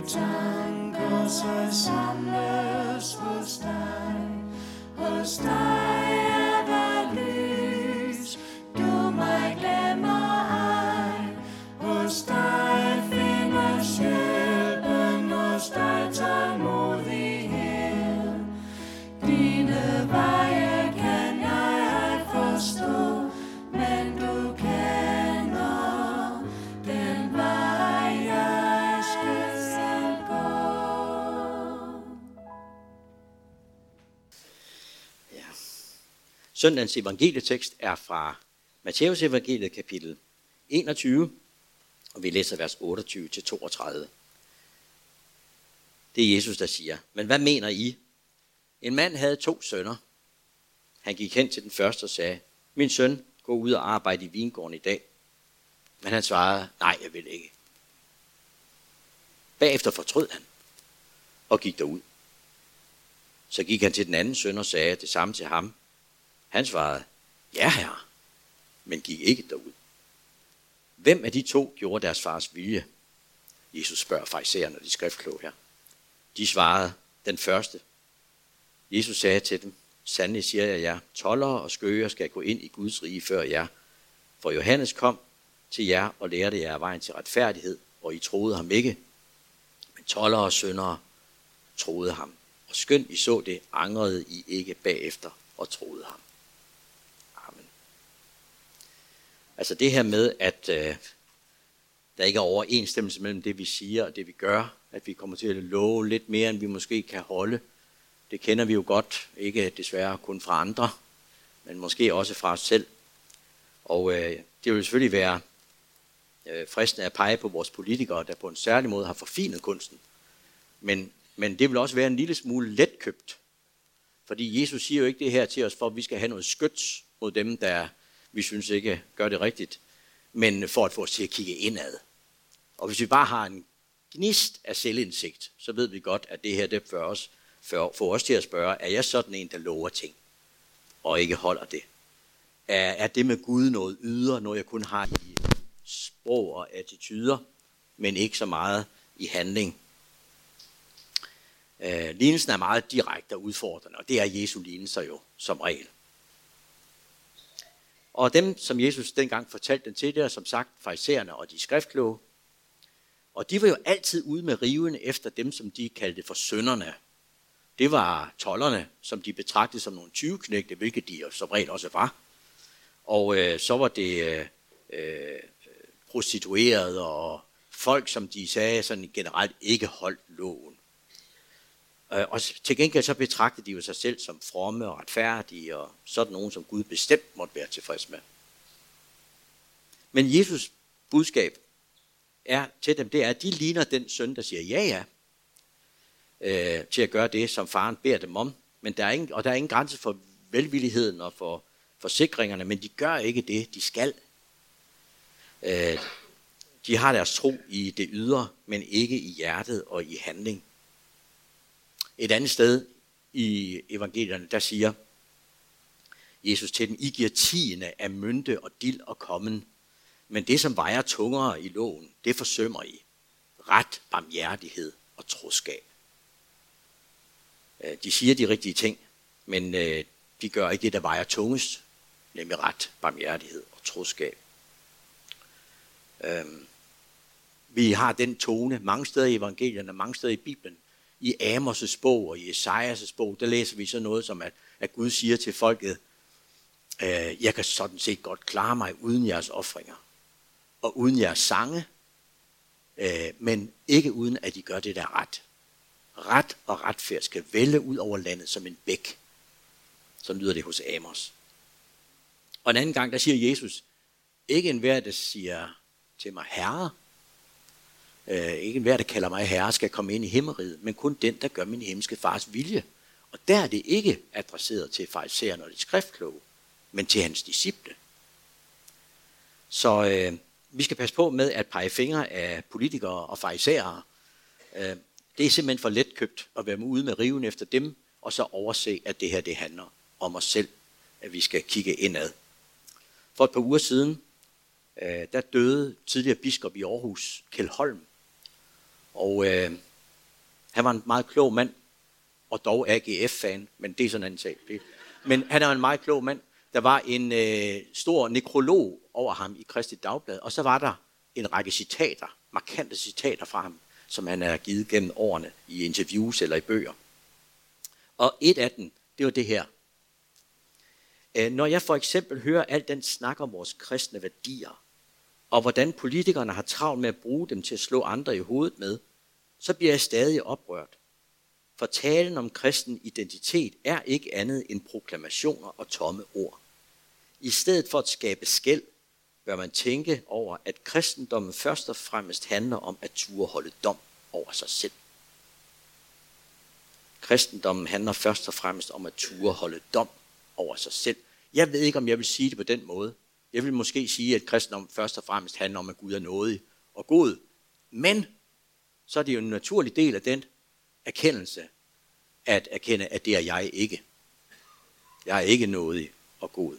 tanker sig samles hos dig. Hos dig er der lys, du mig glemmer ej. Hos dig findes hjælpen, hos dig tålmodighed. Dine veje kan jeg ej forstå, men du kender den vej, jeg skal gå. Ja. Søndagens evangelietekst er fra Matthæus evangeliet kapitel 21, og vi læser vers 28-32. Det er Jesus, der siger, men hvad mener I? En mand havde 2 sønner. Han gik hen til den første og sagde, min søn, gå ud og arbejde i vingården i dag. Men han svarede, nej, jeg vil ikke. Bagefter fortrød han og gik derud. Så gik han til den anden søn og sagde det samme til ham. Han svarede, ja herre, men gik ikke derud. Hvem af de 2 gjorde deres fars vilje? Jesus spørger farisæerne og de skriftkloge her. De svarede, den første. Jesus sagde til dem, sandelig siger jeg jer, toldere og skøger skal gå ind i Guds rige før jer. For Johannes kom til jer og lærte jer vejen til retfærdighed, og I troede ham ikke. Men toldere og syndere troede ham. Og skønt I så det, angrede I ikke bagefter og troede ham. Amen. Altså det her med, at der ikke er overensstemmelse mellem det, vi siger og det, vi gør. At vi kommer til at love lidt mere, end vi måske kan holde. Det kender vi jo godt, ikke desværre kun fra andre, men måske også fra os selv. Og det vil selvfølgelig være fristende at pege på vores politikere, der på en særlig måde har forfinet kunsten. Men det vil også være en lille smule letkøbt. Fordi Jesus siger jo ikke det her til os, for at vi skal have noget skyts mod dem, der vi synes ikke gør det rigtigt, men for at få os til at kigge indad. Og hvis vi bare har en gnist af selvindsigt, så ved vi godt, at det her det får os til at spørge, er jeg sådan en, der lover ting, og ikke holder det? Er det med Gud noget ydre, noget jeg kun har i sprog og attityder, men ikke så meget i handling? Lignelsen er meget direkte og udfordrende, og det er Jesu lignelser jo som regel. Og dem, som Jesus dengang fortalte den til, det er som sagt farisæerne og de skriftkloge. Og de var jo altid ude med riven efter dem, som de kaldte for synderne. Det var tolderne, som de betragtede som nogle tyveknægte, hvilket de jo som regel også var. Og så var det prostituerede og folk, som de sagde sådan generelt ikke holdt loven. Og til gengæld så betragtede de jo sig selv som fromme og retfærdige, og sådan nogen, som Gud bestemt måtte være tilfreds med. Men Jesus budskab er til dem, det er, at de ligner den søn, der siger ja, til at gøre det, som faren beder dem om. Men der er ingen grænse for velvilligheden og for forsikringerne, men de gør ikke det, de skal. De har deres tro i det ydre, men ikke i hjertet og i handling. Et andet sted i evangelierne, der siger Jesus til dem, I giver tiende af mynte og dild og kommen, men det, som vejer tungere i loven, det forsømmer I. Ret, barmhjertighed og troskab. De siger de rigtige ting, men de gør ikke det, der vejer tungest, nemlig ret, barmhjertighed og troskab. Vi har den tone mange steder i evangelierne, mange steder i Bibelen. I Amos' bog og i Esajas' bog, der læser vi så noget som, at Gud siger til folket, jeg kan sådan set godt klare mig uden jeres ofringer og uden jeres sange, men ikke uden at I gør det, der er ret. Ret og retfærd skal vælge ud over landet som en bæk. Så lyder det hos Amos. Og en anden gang, der siger Jesus, ikke enhver, der siger til mig herre, ikke enhver, der kalder mig herre, skal komme ind i himmeriget, men kun den, der gør min himmelske fars vilje. Og der er det ikke adresseret til farisæerne og de skriftkloge, men til hans disciple. Så vi skal passe på med at pege fingre af politikere og farisæere. Det er simpelthen for letkøbt at være ude med riven efter dem, og så overse, at det her det handler om os selv, at vi skal kigge indad. For et par uger siden, der døde tidligere biskop i Aarhus, Kjeld Holm. Og Han var en meget klog mand, og dog AGF-fan, men det er sådan en anden sag. Men han er en meget klog mand. Der var en stor nekrolog over ham i Kristi Dagblad, og så var der en række citater, markante citater fra ham, som han har givet gennem årene i interviews eller i bøger. Og et af dem, det var det her. Når jeg for eksempel hører alt den snak om vores kristne værdier, og hvordan politikerne har travlt med at bruge dem til at slå andre i hovedet med, så bliver jeg stadig oprørt. For talen om kristen identitet er ikke andet end proklamationer og tomme ord. I stedet for at skabe skel, bør man tænke over, at kristendommen først og fremmest handler om at turde holde dom over sig selv. Kristendommen handler først og fremmest om at turde holde dom over sig selv. Jeg ved ikke, om jeg vil sige det på den måde. Jeg vil måske sige, at kristendommen først og fremmest handler om, at Gud er nådig og god. Men så er det jo en naturlig del af den erkendelse, at erkende, at det er jeg ikke. Jeg er ikke nådig og god.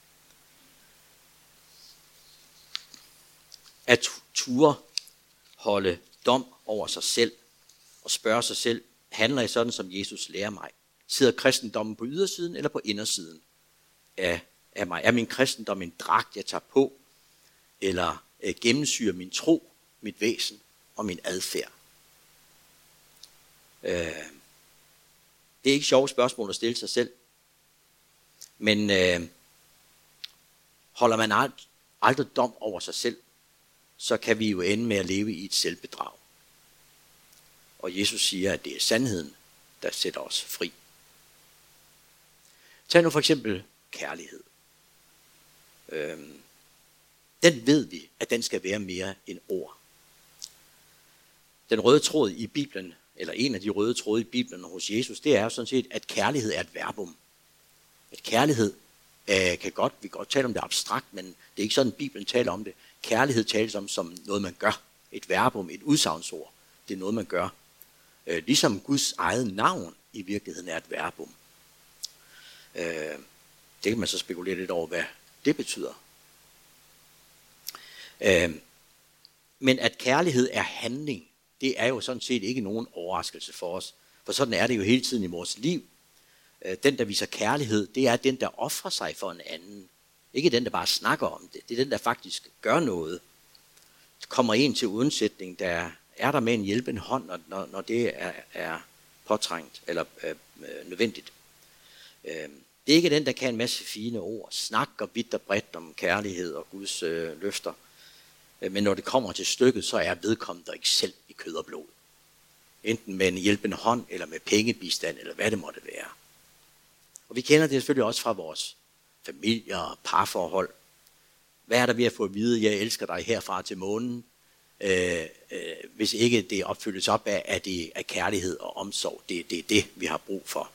At turde holde dom over sig selv og spørge sig selv, handler jeg sådan, som Jesus lærer mig? Sidder kristendommen på ydersiden eller på indersiden af mig? Er min kristendom en dragt, jeg tager på? Eller gennemsyrer min tro, mit væsen og min adfærd? Det er ikke sjove spørgsmål at stille sig selv. Men holder man aldrig dom over sig selv, så kan vi jo ende med at leve i et selvbedrag. Og Jesus siger, at det er sandheden, der sætter os fri. Tag nu for eksempel kærlighed. Den ved vi, at den skal være mere end ord. Den røde tråd i Bibelen, eller en af de røde tråde i Bibelen hos Jesus, det er jo sådan set, at kærlighed er et verbum. At kærlighed vi kan godt tale om det abstrakt, men det er ikke sådan, Bibelen taler om det. Kærlighed tales om som noget, man gør. Et verbum, et udsagnsord. Det er noget, man gør. Ligesom Guds eget navn i virkeligheden er et verbum. Det kan man så spekulere lidt over, hvad det betyder. Men at kærlighed er handling, det er jo sådan set ikke nogen overraskelse for os. For sådan er det jo hele tiden i vores liv. Den, der viser kærlighed, det er den, der ofrer sig for en anden. Ikke den, der bare snakker om det. Det er den, der faktisk gør noget. Kommer en til undsætning, der er der med en hjælpende hånd, når det er påtrængt eller nødvendigt. Det er ikke den, der kan en masse fine ord, snakker vidt og bredt om kærlighed og Guds løfter. Men når det kommer til stykket, så er vedkommende ikke selv i kød og blod. Enten med en hjælpende hånd, eller med pengebistand, eller hvad det måtte være. Og vi kender det selvfølgelig også fra vores familier og parforhold. Hvad er der ved at få at vide, jeg elsker dig herfra til månen, hvis ikke det opfyldes op af kærlighed og omsorg. Det er det, vi har brug for.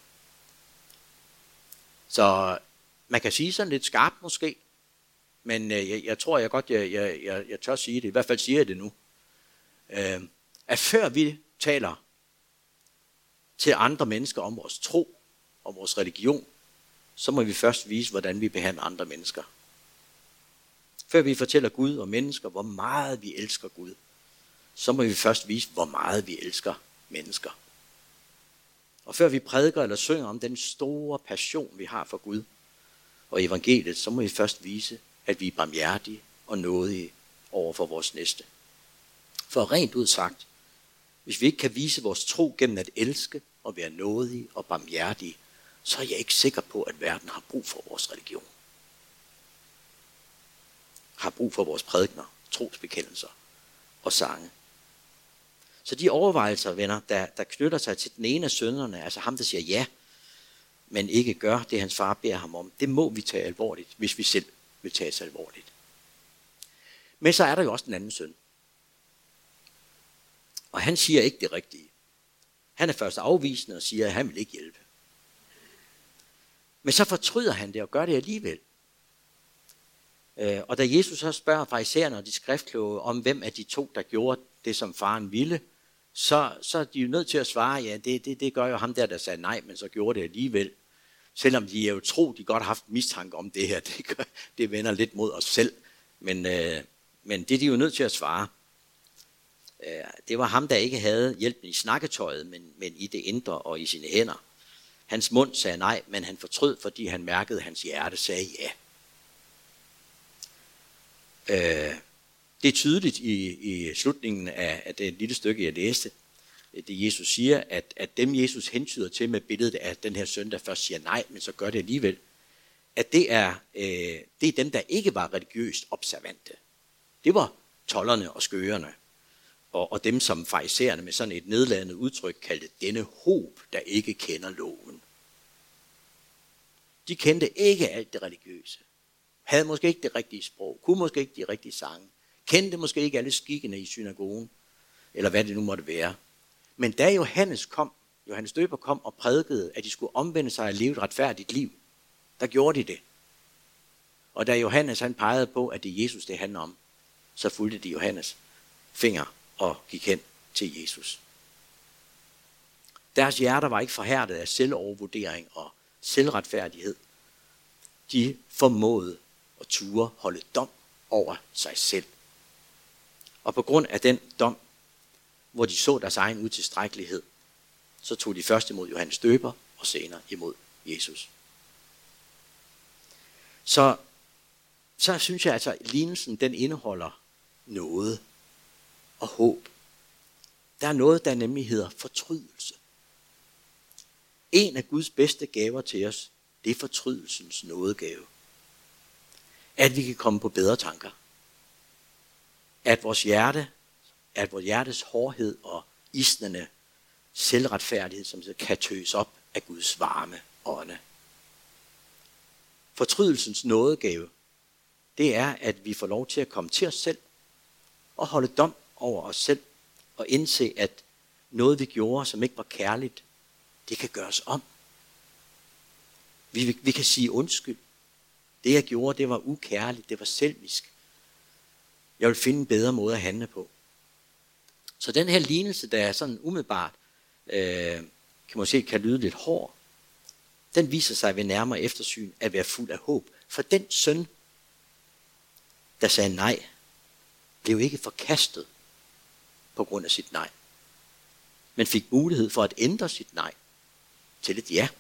Så man kan sige sådan lidt skarpt måske, men jeg tror jeg tør sige det, i hvert fald siger jeg det nu, at før vi taler til andre mennesker om vores tro, om vores religion, så må vi først vise, hvordan vi behandler andre mennesker. Før vi fortæller Gud og mennesker, hvor meget vi elsker Gud, så må vi først vise, hvor meget vi elsker mennesker. Og før vi prædiker eller synger om den store passion, vi har for Gud og evangeliet, så må vi først vise, at vi er barmhjertige og nådige over for vores næste. For rent ud sagt, hvis vi ikke kan vise vores tro gennem at elske og være nådige og barmhjertige, så er jeg ikke sikker på, at verden har brug for vores religion. Har brug for vores prædikener, trosbekendelser og sange. Så de overvejelser, venner, der knytter sig til den ene af sønnerne, altså ham, der siger ja, men ikke gør det, hans far beder ham om, det må vi tage alvorligt, hvis vi selv vil tage sig alvorligt. Men så er der jo også den anden søn. Og han siger ikke det rigtige. Han er først afvisende og siger, at han vil ikke hjælpe. Men så fortryder han det og gør det alligevel. Og da Jesus så spørger farisæerne og de skriftkloge om, hvem af de to, der gjorde det, som faren ville, så er de jo nødt til at svare, ja, det gør jo ham der sagde nej, men så gjorde det alligevel. Selvom de er jo tro, de godt har haft mistanke om det her, det vender lidt mod os selv. Men det er de jo nødt til at svare. Det var ham, der ikke havde hjælpen i snakketøjet, men i det indre og i sine hænder. Hans mund sagde nej, men han fortrød, fordi han mærkede, at hans hjerte sagde ja. Det er tydeligt i slutningen af det lille stykke, jeg læste, det Jesus siger, at dem Jesus hentyder til med billedet af den her søn, der først siger nej, men så gør det alligevel, at det er dem, der ikke var religiøst observante. Det var tolderne og skørerne, og dem, som farisæerne med sådan et nedladende udtryk kaldte denne hob, der ikke kender loven. De kendte ikke alt det religiøse, havde måske ikke det rigtige sprog, kunne måske ikke de rigtige sange, kendte måske ikke alle skikkene i synagogen, eller hvad det nu måtte være. Men da Johannes Døber kom og prædikede, at de skulle omvende sig og leve et retfærdigt liv, der gjorde de det. Og da Johannes han pegede på, at det er Jesus, det handler om, så fulgte de Johannes finger og gik hen til Jesus. Deres hjerter var ikke forhærdet af selvovervurdering og selvretfærdighed. De formåede at ture holde dom over sig selv. Og på grund af den dom, hvor de så deres egen utilstrækkelighed, så tog de først imod Johannes Døber og senere imod Jesus. Så synes jeg altså, at lignelsen den indeholder noget og håb. Der er noget, der nemlig hedder fortrydelse. En af Guds bedste gaver til os, det er fortrydelsens nådegave. At vi kan komme på bedre tanker. At vores hjertes hårdhed og isnende selvretfærdighed, som kan tøs op af Guds varme ånde. Fortrydelsens nådegave, det er, at vi får lov til at komme til os selv og holde dom over os selv og indse, at noget vi gjorde, som ikke var kærligt, det kan gøres om. Vi kan sige undskyld. Det jeg gjorde, det var ukærligt, det var selvisk. Jeg vil finde en bedre måde at handle på. Så den her lignelse, der er sådan umiddelbart, kan lyde lidt hård, den viser sig ved nærmere eftersyn at være fuld af håb. For den søn, der sagde nej, blev ikke forkastet på grund af sit nej, men fik mulighed for at ændre sit nej til et ja.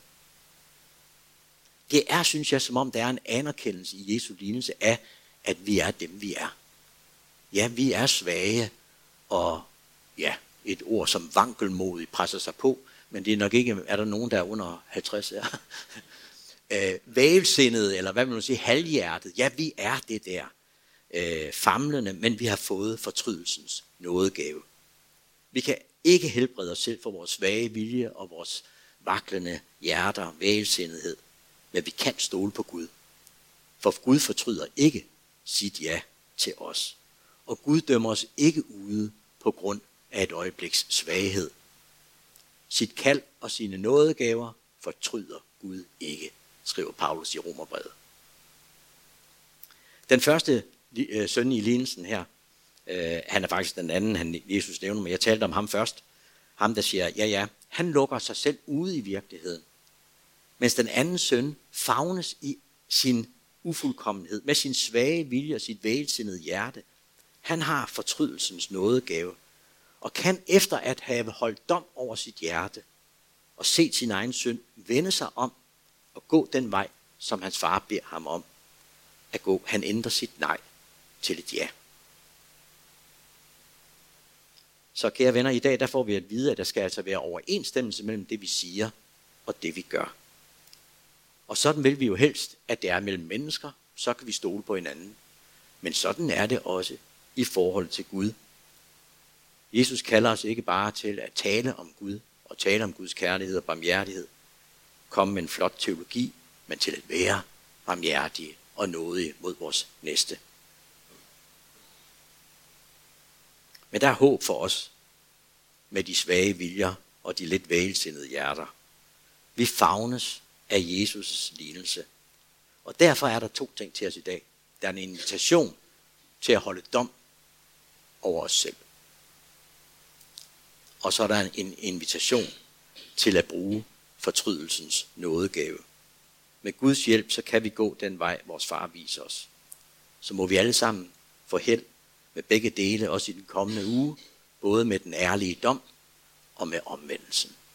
Det er, synes jeg, som om der er en anerkendelse i Jesu lignelse af, at vi er dem, vi er. Ja, vi er svage, og ja, et ord som vankelmodig presser sig på, men det er nok ikke, er der nogen, der er under 50 her? Vægelsindet, eller hvad vil man sige, halvhjertet. Ja, vi er det der. Famlende, men vi har fået fortrydelsens nådegave. Vi kan ikke helbrede os selv for vores svage vilje og vores vaklende hjerter, vægelsindighed, men vi kan stole på Gud. For Gud fortryder ikke sit ja til os. Og Gud dømmer os ikke ude på grund af et øjebliks svaghed. Sit kald og sine nådegaver fortryder Gud ikke, skriver Paulus i Romerbrevet. Den første søn i lignelsen her, han er faktisk den anden, Jesus nævner, men jeg talte om ham først. Ham, der siger, ja, han lukker sig selv ude i virkeligheden. Mens den anden søn favnes i sin ufuldkommenhed, med sin svage vilje og sit vægelsindede hjerte. Han har fortrydelsens nådegave, og kan efter at have holdt dom over sit hjerte, og set sin egen synd, vende sig om og gå den vej, som hans far beder ham om at gå. Han ændrer sit nej til et ja. Så kære venner, i dag der får vi at vide, at der skal altså være overensstemmelse mellem det, vi siger, og det, vi gør. Og sådan vil vi jo helst, at det er mellem mennesker, så kan vi stole på hinanden. Men sådan er det også i forhold til Gud. Jesus kalder os ikke bare til at tale om Gud, og tale om Guds kærlighed og barmhjertighed, komme med en flot teologi, men til at være barmhjertige og nådige mod vores næste. Men der er håb for os med de svage viljer og de lidt vægelsindede hjerter. Vi favnes af Jesus' lignelse. Og derfor er der 2 ting til os i dag. Der er en invitation til at holde dom over os selv. Og så er der en invitation til at bruge fortrydelsens nådegave. Med Guds hjælp, så kan vi gå den vej, vores far viser os. Så må vi alle sammen få held med begge dele, også i den kommende uge, både med den ærlige dom og med omvendelsen.